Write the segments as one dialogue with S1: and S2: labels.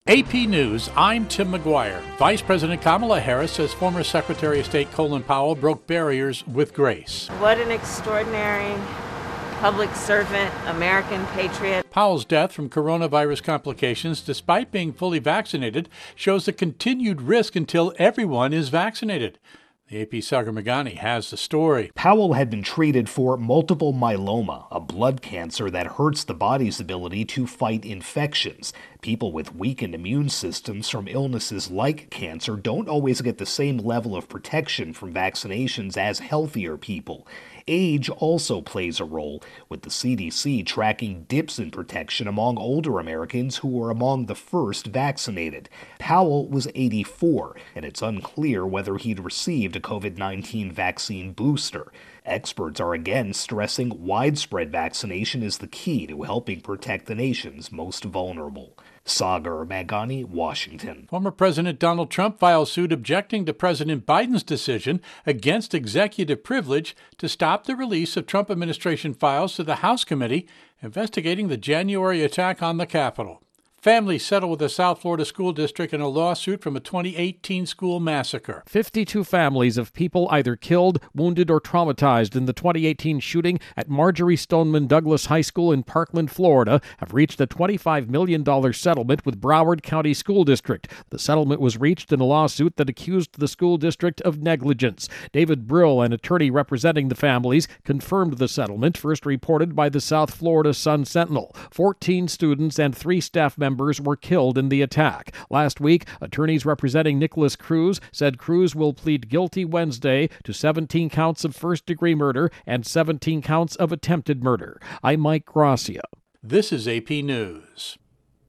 S1: AP News, I'm Tim McGuire. Vice President Kamala Harris says former Secretary of State Colin Powell broke barriers with grace.
S2: What an extraordinary public servant, American patriot.
S1: Powell's death from coronavirus complications, despite being fully vaccinated, shows a continued risk until everyone is vaccinated. The AP's Sagar Meghani has the story.
S3: Powell had been treated for multiple myeloma, a blood cancer that hurts the body's ability to fight infections. People with weakened immune systems from illnesses like cancer don't always get the same level of protection from vaccinations as healthier people. Age also plays a role, with the CDC tracking dips in protection among older Americans who were among the first vaccinated. Powell was 84, and it's unclear whether he'd received a COVID-19 vaccine booster. Experts are again stressing widespread vaccination is the key to helping protect the nation's most vulnerable. Sagar Meghani, Washington.
S1: Former President Donald Trump files suit objecting to President Biden's decision against executive privilege to stop the release of Trump administration files to the House committee investigating the January attack on the Capitol. Families settle with the South Florida School District in a lawsuit from a 2018 school massacre.
S4: 52 families of people either killed, wounded, or traumatized in the 2018 shooting at Marjorie Stoneman Douglas High School in Parkland, Florida, have reached a $25 million settlement with Broward County School District. The settlement was reached in a lawsuit that accused the school district of negligence. David Brill, an attorney representing the families, confirmed the settlement, first reported by the South Florida Sun-Sentinel. 14 students and 3 staff members were killed in the attack. Last week, attorneys representing Nicholas Cruz said Cruz will plead guilty Wednesday to 17 counts of first-degree murder and 17 counts of attempted murder. I'm Mike Gracia.
S1: This is AP News.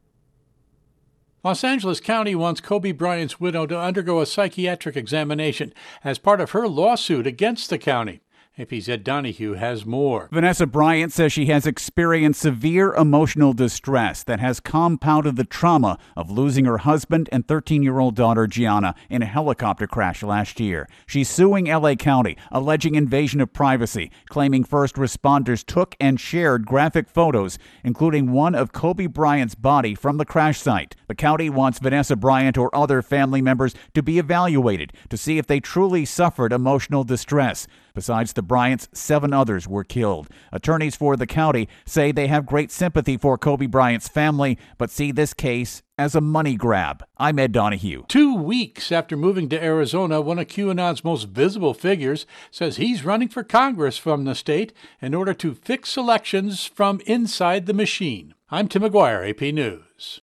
S1: Los Angeles County wants Kobe Bryant's widow to undergo a psychiatric examination as part of her lawsuit against the county. AP's Ed Donahue has more.
S5: Vanessa Bryant says she has experienced severe emotional distress that has compounded the trauma of losing her husband and 13-year-old daughter Gianna in a helicopter crash last year. She's suing LA County, alleging invasion of privacy, claiming first responders took and shared graphic photos, including one of Kobe Bryant's body from the crash site. The county wants Vanessa Bryant or other family members to be evaluated to see if they truly suffered emotional distress. Besides the Bryants, 7 others were killed. Attorneys for the county say they have great sympathy for Kobe Bryant's family, but see this case as a money grab. I'm Ed Donahue.
S1: 2 weeks after moving to Arizona, one of QAnon's most visible figures says he's running for Congress from the state in order to fix elections from inside the machine. I'm Tim McGuire, AP News.